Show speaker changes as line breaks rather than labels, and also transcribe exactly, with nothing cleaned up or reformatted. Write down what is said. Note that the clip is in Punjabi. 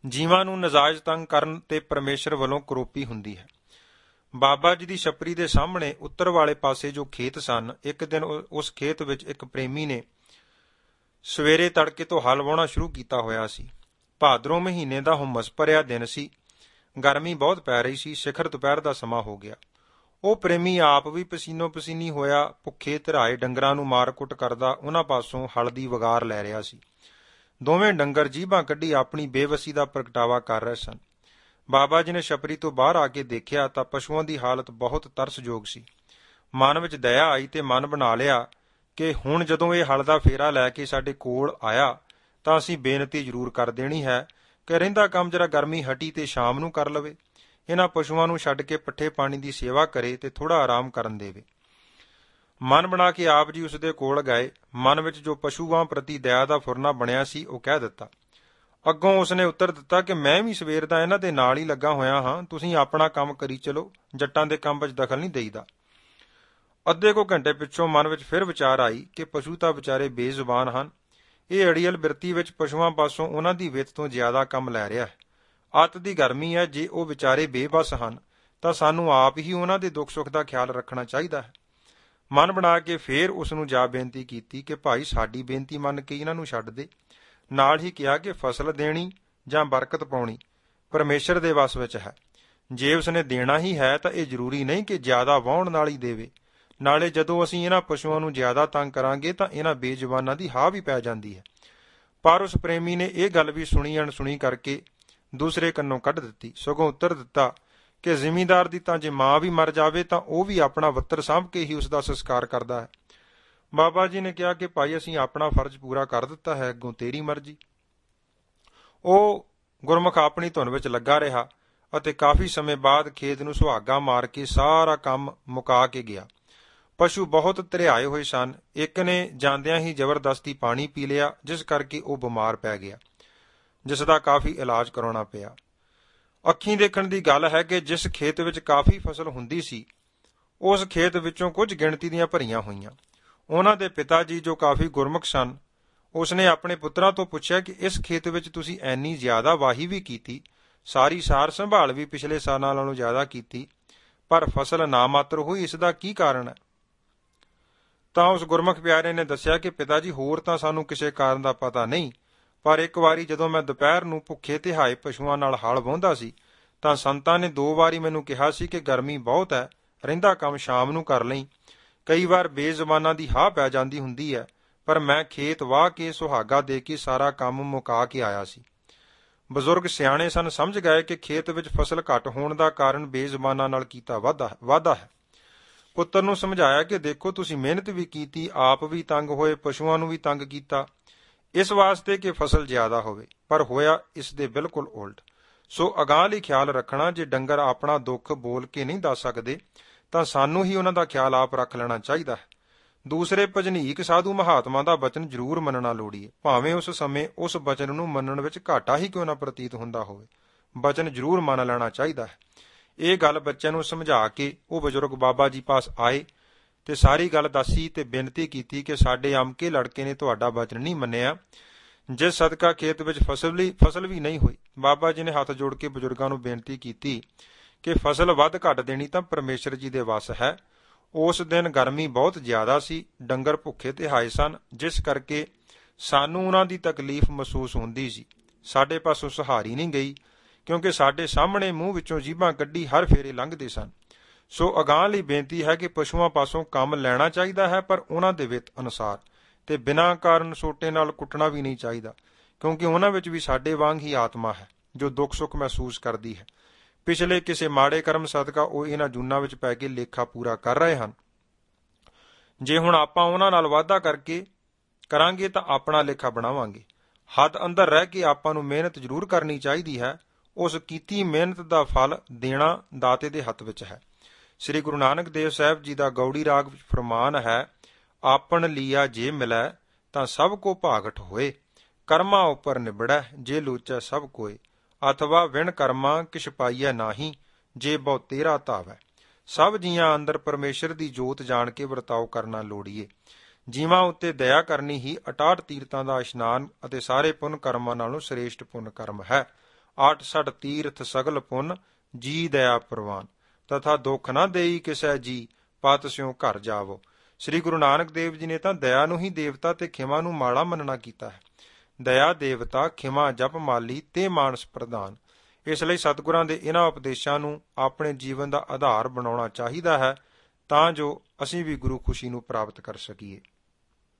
ਜੀਵਾਂ ਨੂੰ ਨਜਾਇਜ਼ ਤੰਗ ਕਰਨ ਤੇ ਪਰਮੇਸ਼ਰ ਵੱਲੋਂ ਕਰੋਪੀ ਹੁੰਦੀ ਹੈ। ਬਾਬਾ ਜੀ ਦੀ ਛਪਰੀ ਦੇ ਸਾਹਮਣੇ ਉੱਤਰ ਵਾਲੇ ਪਾਸੇ ਜੋ ਖੇਤ ਸਨ, ਇੱਕ ਦਿਨ ਉਸ ਖੇਤ ਵਿੱਚ ਇੱਕ ਪ੍ਰੇਮੀ ਨੇ ਸਵੇਰੇ ਤੜਕੇ ਤੋਂ ਹਲ ਵਾਹੁਣਾ ਸ਼ੁਰੂ ਕੀਤਾ ਹੋਇਆ ਸੀ। ਭਾਦਰੋਂ ਮਹੀਨੇ ਦਾ ਹੁਮਸ ਭਰਿਆ ਦਿਨ ਸੀ। ਗਰਮੀ ਬਹੁਤ ਪੈ ਰਹੀ ਸੀ। ਸਿਖਰ ਦੁਪਹਿਰ ਦਾ ਸਮਾਂ ਹੋ ਗਿਆ। ਉਹ ਪ੍ਰੇਮੀ ਆਪ ਵੀ ਪਸੀਨੋ ਪਸੀਨੀ ਹੋਇਆ ਭੁੱਖੇ ਧਰਾਏ ਡੰਗਰਾਂ ਨੂੰ ਮਾਰ ਕੁੱਟ ਕਰਦਾ ਉਹਨਾਂ ਪਾਸੋਂ ਹਲ ਦੀ ਵਗਾਰ ਲੈ ਰਿਹਾ ਸੀ। ਦੋਵੇਂ ਡੰਗਰ ਜੀਭਾਂ ਕੱਢੀ ਆਪਣੀ ਬੇਵਸੀ ਦਾ ਪ੍ਰਗਟਾਵਾ ਕਰ ਰਹੇ ਸਨ। ਬਾਬਾ ਜੀ ਨੇ ਛਪਰੀ ਤੋਂ ਬਾਹਰ ਆ ਕੇ ਦੇਖਿਆ ਤਾਂ ਪਸ਼ੂਆਂ ਦੀ ਹਾਲਤ ਬਹੁਤ ਤਰਸਯੋਗ ਸੀ। ਮਨ ਵਿੱਚ ਦਇਆ ਆਈ ਤੇ ਮਨ ਬਣਾ ਲਿਆ ਕਿ ਹੁਣ ਜਦੋਂ ਇਹ ਹਲ ਦਾ ਫੇਰਾ ਲੈ ਕੇ ਸਾਡੇ ਕੋਲ ਆਇਆ ਤਾਂ ਅਸੀਂ ਬੇਨਤੀ ਜ਼ਰੂਰ ਕਰ ਦੇਣੀ ਹੈ ਕਿ ਰਹਿੰਦਾ ਕੰਮ ਜਰਾ ਗਰਮੀ ਹਟੀ ਤੇ ਸ਼ਾਮ ਨੂੰ ਕਰ ਲਵੇ। ਇਹਨਾਂ ਪਸ਼ੂਆਂ ਨੂੰ ਛੱਡ ਕੇ ਪੱਠੇ ਪਾਣੀ ਦੀ ਸੇਵਾ ਕਰੇ ਤੇ ਥੋੜਾ ਆਰਾਮ ਕਰਨ ਦੇਵੇ। ਮਨ ਬਣਾ ਕੇ ਆਪ ਜੀ ਉਸ ਦੇ ਕੋਲ ਗਏ। ਮਨ ਵਿੱਚ ਜੋ ਪਸ਼ੂਆਂ ਪ੍ਰਤੀ ਦਇਆ ਦਾ ਫੁਰਨਾ ਬਣਿਆ ਸੀ ਉਹ ਕਹਿ ਦਿੱਤਾ। ਅੱਗੋਂ ਉਸਨੇ ਉੱਤਰ ਦਿੱਤਾ ਕਿ ਮੈਂ ਵੀ ਸਵੇਰ ਦਾ ਇਹਨਾਂ ਦੇ ਨਾਲ ਹੀ ਲੱਗਾ ਹੋਇਆ ਹਾਂ, ਤੁਸੀਂ ਆਪਣਾ ਕੰਮ ਕਰੀ ਚਲੋ, ਜੱਟਾਂ ਦੇ ਕੰਮ ਵਿੱਚ ਦਖਲ ਨਹੀਂ ਦੇਈਦਾ। ਅੱਧੇ ਕੁ ਘੰਟੇ ਪਿੱਛੋਂ ਮਨ ਵਿੱਚ ਫਿਰ ਵਿਚਾਰ ਆਈ ਕਿ ਪਸ਼ੂ ਤਾਂ ਵਿਚਾਰੇ ਬੇਜ਼ੁਬਾਨ ਹਨ। ਇਹ ਅੜੀਅਲ ਬਿਰਤੀ ਵਿੱਚ ਪਸ਼ੂਆਂ ਪਾਸੋਂ ਉਹਨਾਂ ਦੀ ਵਿੱਤ ਤੋਂ ਜ਼ਿਆਦਾ ਕੰਮ ਲੈ ਰਿਹਾ ਹੈ। ਅੱਤ ਦੀ ਗਰਮੀ ਹੈ। ਜੇ ਉਹ ਵਿਚਾਰੇ ਬੇਬਸ ਹਨ ਤਾਂ ਸਾਨੂੰ ਆਪ ਹੀ ਉਹਨਾਂ ਦੇ ਦੁੱਖ ਸੁੱਖ ਦਾ ਖਿਆਲ ਰੱਖਣਾ ਚਾਹੀਦਾ ਹੈ। ਮਨ ਬਣਾ ਕੇ ਫੇਰ ਉਸ ਨੂੰ ਜਾ ਬੇਨਤੀ ਕੀਤੀ ਕਿ ਭਾਈ ਸਾਡੀ ਬੇਨਤੀ ਮੰਨ ਕੇ ਇਹਨਾਂ ਨੂੰ ਛੱਡ ਦੇ। ਨਾਲ ਹੀ ਕਿਹਾ ਕਿ ਫਸਲ ਦੇਣੀ ਜਾਂ ਬਰਕਤ ਪਾਉਣੀ ਪਰਮੇਸ਼ਰ ਦੇ ਵੱਸ ਵਿੱਚ ਹੈ। ਜੇ ਉਸਨੇ ਦੇਣਾ ਹੀ ਹੈ ਤਾਂ ਇਹ ਜ਼ਰੂਰੀ ਨਹੀਂ ਕਿ ਜ਼ਿਆਦਾ ਵਾਹੁਣ ਨਾਲ ਹੀ ਦੇਵੇ। ਨਾਲੇ ਜਦੋਂ ਅਸੀਂ ਇਹਨਾਂ ਪਸ਼ੂਆਂ ਨੂੰ ਜ਼ਿਆਦਾ ਤੰਗ ਕਰਾਂਗੇ ਤਾਂ ਇਹਨਾਂ ਬੇਜ਼ੁਬਾਨਾਂ ਦੀ ਹਾਹ ਵੀ ਪੈ ਜਾਂਦੀ ਹੈ। ਪਰ ਉਸ ਪ੍ਰੇਮੀ ਨੇ ਇਹ ਗੱਲ ਵੀ ਸੁਣੀ ਅਣਸੁਣੀ ਕਰਕੇ ਦੂਸਰੇ ਕੰਨੋਂ ਕੱਢ ਦਿੱਤੀ। ਸਗੋਂ ਉੱਤਰ ਦਿੱਤਾ ਕਿ ਜ਼ਿਮੀਂਦਾਰ ਦੀ ਤਾਂ ਜੇ ਮਾਂ ਵੀ ਮਰ ਜਾਵੇ ਤਾਂ ਉਹ ਵੀ ਆਪਣਾ ਵੱਤਰ ਸਾਂਭ ਕੇ ਹੀ ਉਸ ਦਾ ਸੰਸਕਾਰ ਕਰਦਾ ਹੈ। ਬਾਬਾ ਜੀ ਨੇ ਕਿਹਾ ਕਿ ਭਾਈ ਅਸੀਂ ਆਪਣਾ ਫਰਜ਼ ਪੂਰਾ ਕਰ ਦਿੱਤਾ ਹੈ, ਅੱਗੋਂ ਤੇਰੀ ਮਰਜ਼ੀ। ਉਹ ਗੁਰਮੁਖ ਆਪਣੀ ਧੁਨ ਵਿੱਚ ਲੱਗਾ ਰਿਹਾ ਅਤੇ ਕਾਫੀ ਸਮੇਂ ਬਾਅਦ ਖੇਤ ਨੂੰ ਸੁਹਾਗਾ ਮਾਰ ਕੇ ਸਾਰਾ ਕੰਮ ਮੁਕਾ ਕੇ ਗਿਆ। ਪਸ਼ੂ ਬਹੁਤ ਧਰਿਆਏ ਹੋਏ ਸਨ। ਇੱਕ ਨੇ ਜਾਂਦਿਆਂ ਹੀ ਜ਼ਬਰਦਸਤੀ ਪਾਣੀ ਪੀ ਲਿਆ, ਜਿਸ ਕਰਕੇ ਉਹ ਬਿਮਾਰ ਪੈ ਗਿਆ, ਜਿਸ ਦਾ ਕਾਫੀ ਇਲਾਜ ਕਰਾਉਣਾ ਪਿਆ। ਅੱਖੀਂ ਦੇਖਣ ਦੀ ਗੱਲ ਹੈ ਕਿ ਜਿਸ ਖੇਤ ਵਿੱਚ ਕਾਫੀ ਫਸਲ ਹੁੰਦੀ ਸੀ, ਉਸ ਖੇਤ ਵਿੱਚੋਂ ਕੁਝ ਗਿਣਤੀ ਦੀਆਂ ਭਰੀਆਂ ਹੋਈਆਂ। ਉਹਨਾਂ ਦੇ ਪਿਤਾ ਜੀ ਜੋ ਕਾਫੀ ਗੁਰਮੁਖ ਸਨ, ਉਸਨੇ ਆਪਣੇ ਪੁੱਤਰਾਂ ਤੋਂ ਪੁੱਛਿਆ ਕਿ ਇਸ ਖੇਤ ਵਿੱਚ ਤੁਸੀਂ ਐਨੀ ਜ਼ਿਆਦਾ ਵਾਹੀ ਵੀ ਕੀਤੀ, ਸਾਰੀ ਸਾਰ ਸੰਭਾਲ ਵੀ ਪਿਛਲੇ ਸਾਲਾਂ ਨਾਲੋਂ ਜ਼ਿਆਦਾ ਕੀਤੀ, ਪਰ ਫਸਲ ਨਾ ਮਾਤਰ ਹੋਈ, ਇਸ ਦਾ ਕੀ ਕਾਰਨ ਹੈ? ਤਾਂ ਉਸ ਗੁਰਮੁਖ ਪਿਆਰੇ ਨੇ ਦੱਸਿਆ ਕਿ ਪਿਤਾ ਜੀ ਹੋਰ ਤਾਂ ਸਾਨੂੰ ਕਿਸੇ ਕਾਰਨ ਦਾ ਪਤਾ ਨਹੀਂ, ਪਰ ਇੱਕ ਵਾਰੀ ਜਦੋਂ ਮੈਂ ਦੁਪਹਿਰ ਨੂੰ ਭੁੱਖੇ ਤਿਹਾਏ ਪਸ਼ੂਆਂ ਨਾਲ ਹਲ ਵਾਹੁੰਦਾ ਸੀ ਤਾਂ ਸੰਤਾਂ ਨੇ ਦੋ ਵਾਰੀ ਮੈਨੂੰ ਕਿਹਾ ਸੀ ਕਿ ਗਰਮੀ ਬਹੁਤ ਹੈ, ਰਹਿੰਦਾ ਕੰਮ ਸ਼ਾਮ ਨੂੰ ਕਰ ਲਈ। ਕਈ ਵਾਰ ਬੇਜ਼ੁਬਾਨਾਂ ਦੀ ਹਾਹ ਪੈ ਜਾਂਦੀ ਹੁੰਦੀ ਹੈ, ਪਰ ਮੈਂ ਖੇਤ ਵਾਹ ਕੇ ਸੁਹਾਗਾ ਦੇ ਕੇ ਸਾਰਾ ਕੰਮ ਮੁਕਾ ਕੇ ਆਇਆ ਸੀ। ਬਜ਼ੁਰਗ ਸਿਆਣੇ ਸਨ, ਸਮਝ ਗਏ ਕਿ ਖੇਤ ਵਿੱਚ ਫਸਲ ਘੱਟ ਹੋਣ ਦਾ ਕਾਰਨ ਬੇਜ਼ੁਬਾਨਾਂ ਨਾਲ ਕੀਤਾ ਵਾਧਾ ਵਾਧਾ ਹੈ। ਪੁੱਤਰ ਨੂੰ ਸਮਝਾਇਆ ਕਿ ਦੇਖੋ ਤੁਸੀਂ ਮਿਹਨਤ ਵੀ ਕੀਤੀ, ਆਪ ਵੀ ਤੰਗ ਹੋਏ, ਪਸ਼ੂਆਂ ਨੂੰ ਵੀ ਤੰਗ ਕੀਤਾ, ਇਸ ਵਾਸਤੇ ਕਿ ਫਸਲ ਜ਼ਿਆਦਾ ਹੋਵੇ, ਪਰ ਹੋਇਆ ਇਸ ਦੇ ਬਿਲਕੁਲ ਉਲਟ। ਸੋ ਅਗਾਂਹ ਲਈ ਖਿਆਲ ਰੱਖਣਾ। ਜੇ ਡੰਗਰ ਆਪਣਾ ਦੁੱਖ ਬੋਲ ਕੇ ਨਹੀਂ ਦੱਸ ਸਕਦੇ ਤਾਂ ਸਾਨੂੰ ਹੀ ਉਹਨਾਂ ਦਾ ਖਿਆਲ ਆਪ ਰੱਖ ਲੈਣਾ ਚਾਹੀਦਾ ਹੈ। ਦੂਸਰੇ ਭਜਨੀਕ ਸਾਧੂ ਮਹਾਤਮਾ ਦਾ ਬਚਨ ਜ਼ਰੂਰ ਮੰਨਣਾ ਲੋੜੀਏ, ਭਾਵੇਂ ਉਸ ਸਮੇਂ ਉਸ ਬਚਨ ਨੂੰ ਮੰਨਣ ਵਿੱਚ ਘਾਟਾ ਹੀ ਕਿਉਂ ਨਾ ਪ੍ਰਤੀਤ ਹੁੰਦਾ ਹੋਵੇ। ਬਚਨ ਜ਼ਰੂਰ ਮੰਨ ਲੈਣਾ ਚਾਹੀਦਾ ਹੈ। ਇਹ ਗੱਲ ਬੱਚਿਆਂ ਨੂੰ ਸਮਝਾ ਕੇ ਉਹ ਬਜ਼ੁਰਗ ਬਾਬਾ ਜੀ ਪਾਸ ਆਏ ਤੇ ਸਾਰੀ ਗੱਲ ਦੱਸੀ ਤੇ ਬੇਨਤੀ ਕੀਤੀ ਕਿ ਸਾਡੇ ਅਮਕੇ ਲੜਕੇ ਨੇ ਤੁਹਾਡਾ ਬਚਨ ਨਹੀਂ ਮੰਨਿਆ, ਜਿਸ ਸਦਕਾ ਖੇਤ ਵਿੱਚ ਫਸਲ ਵੀ ਫਸਲ ਵੀ ਨਹੀਂ ਹੋਈ। ਬਾਬਾ ਜੀ ਨੇ ਹੱਥ ਜੋੜ ਕੇ ਬਜ਼ੁਰਗਾਂ ਨੂੰ ਬੇਨਤੀ ਕੀਤੀ ਕਿ ਫਸਲ ਵੱਧ ਘੱਟ ਦੇਣੀ ਤਾਂ ਪਰਮੇਸ਼ਰ ਜੀ ਦੇ ਵੱਸ ਹੈ। ਉਸ ਦਿਨ ਗਰਮੀ ਬਹੁਤ ਜ਼ਿਆਦਾ ਸੀ, ਡੰਗਰ ਭੁੱਖੇ ਤਿਹਾਏ ਸਨ, ਜਿਸ ਕਰਕੇ ਸਾਨੂੰ ਉਹਨਾਂ ਦੀ ਤਕਲੀਫ ਮਹਿਸੂਸ ਹੁੰਦੀ ਸੀ। ਸਾਡੇ ਪਾਸੋਂ ਸਹਾਰੀ ਨਹੀਂ ਗਈ, ਕਿਉਂਕਿ ਸਾਡੇ ਸਾਹਮਣੇ ਮੂੰਹ ਵਿੱਚੋਂ ਜੀਭਾਂ ਕੱਢੀ ਹਰ ਫੇਰੇ ਲੰਘਦੇ ਸਨ। ਸੋ ਅਗਾਂਹ ਲਈ ਬੇਨਤੀ ਹੈ ਕਿ ਪਸ਼ੂਆਂ ਪਾਸੋਂ ਕੰਮ ਲੈਣਾ ਚਾਹੀਦਾ ਹੈ, ਪਰ ਉਹਨਾਂ ਦੇ ਵਿੱਤ ਅਨੁਸਾਰ, ਤੇ ਬਿਨਾਂ ਕਾਰਨ ਸੋਟੇ ਨਾਲ ਕੁੱਟਣਾ ਵੀ ਨਹੀਂ ਚਾਹੀਦਾ, ਕਿਉਂਕਿ ਉਹਨਾਂ ਵਿੱਚ ਵੀ ਸਾਡੇ ਵਾਂਗ ਹੀ ਆਤਮਾ ਹੈ ਜੋ ਦੁੱਖ ਸੁੱਖ ਮਹਿਸੂਸ ਕਰਦੀ ਹੈ। ਪਿਛਲੇ ਕਿਸੇ ਮਾੜੇ ਕਰਮ ਸਦਕਾ ਉਹ ਇਹਨਾਂ ਜੂਨਾਂ ਵਿੱਚ ਪੈ ਕੇ ਲੇਖਾ ਪੂਰਾ ਕਰ ਰਹੇ ਹਨ। ਜੇ ਹੁਣ ਆਪਾਂ ਉਹਨਾਂ ਨਾਲ ਵਾਅਦਾ ਕਰਕੇ ਕਰਾਂਗੇ ਤਾਂ ਆਪਣਾ ਲੇਖਾ ਬਣਾਵਾਂਗੇ। ਹੱਦ ਅੰਦਰ ਰਹਿ ਕੇ ਆਪਾਂ ਨੂੰ ਮਿਹਨਤ ਜ਼ਰੂਰ ਕਰਨੀ ਚਾਹੀਦੀ ਹੈ। ਉਸ ਕੀਤੀ ਮਿਹਨਤ ਦਾ ਫਲ ਦੇਣਾ ਦਾਤੇ ਦੇ ਹੱਥ ਵਿੱਚ ਹੈ। ਸ੍ਰੀ ਗੁਰੂ ਨਾਨਕ ਦੇਵ ਸਾਹਿਬ ਜੀ ਦਾ ਗੌੜੀ ਰਾਗ ਵਿੱਚ ਫਰਮਾਨ ਹੈ, ਆਪਣ ਲੀਆ ਜੇ ਮਿਲੈ ਤਾਂ ਸਭ ਕੋ ਭਾਗਟ ਹੋਏ, ਕਰਮਾਂ ਉੱਪਰ ਨਿਬੜੈ ਜੇ ਲੋਚੈ ਸਭ ਕੋਏ, ਅਥਵਾ ਵਿਣ ਕਰਮਾਂ ਕਿਛ ਪਾਈਐ ਨਾਹੀ, ਜੇ ਬਹੁ ਤੇਰਾ ਧਾਵੈ। ਸਭ ਜੀਆਂ ਅੰਦਰ ਪਰਮੇਸ਼ਰ ਦੀ ਜੋਤ ਜਾਣ ਕੇ ਵਰਤਾਓ ਕਰਨਾ ਲੋੜੀਏ। ਜੀਵਾਂ ਉੱਤੇ ਦਇਆ ਕਰਨੀ ਹੀ ਅਟਾਟ ਤੀਰਥਾਂ ਦਾ ਇਸ਼ਨਾਨ ਅਤੇ ਸਾਰੇ ਪੁੰਨ ਕਰਮਾਂ ਨਾਲੋਂ ਸ੍ਰੇਸ਼ਟ ਪੁੰਨ ਕਰਮ ਹੈ। ਆਠ ਸਠ ਤੀਰਥ ਸਗਲ ਪੁੰਨ, ਜੀ ਦਇਆ ਪ੍ਰਵਾਨ, ਤਥਾ ਦੁੱਖ ਨਾ ਦੇਈ ਕਿਸੈ ਜੀ, ਪਤ ਸਿਉ ਘਰ ਜਾਵੋ। ਸ੍ਰੀ ਗੁਰੂ ਨਾਨਕ ਦੇਵ ਜੀ ਨੇ ਤਾਂ ਦਇਆ ਨੂੰ ਹੀ ਦੇਵਤਾ ਤੇ ਖਿਮਾ ਨੂੰ ਮਾੜਾ ਮੰਨਣਾ ਕੀਤਾ ਹੈ। ਦਇਆ ਦੇਵਤਾ, ਖਿਮਾ ਜਪ ਮਾਲੀ ਤੇ ਮਾਨਸ ਪ੍ਰਧਾਨ। ਇਸ ਲਈ ਸਤਿਗੁਰਾਂ ਦੇ ਇਹਨਾਂ ਉਪਦੇਸ਼ਾਂ ਨੂੰ ਆਪਣੇ ਜੀਵਨ ਦਾ ਆਧਾਰ ਬਣਾਉਣਾ ਚਾਹੀਦਾ ਹੈ, ਤਾਂ ਜੋ ਅਸੀਂ ਵੀ ਗੁਰੂ ਖੁਸ਼ੀ ਨੂੰ ਪ੍ਰਾਪਤ ਕਰ ਸਕੀਏ।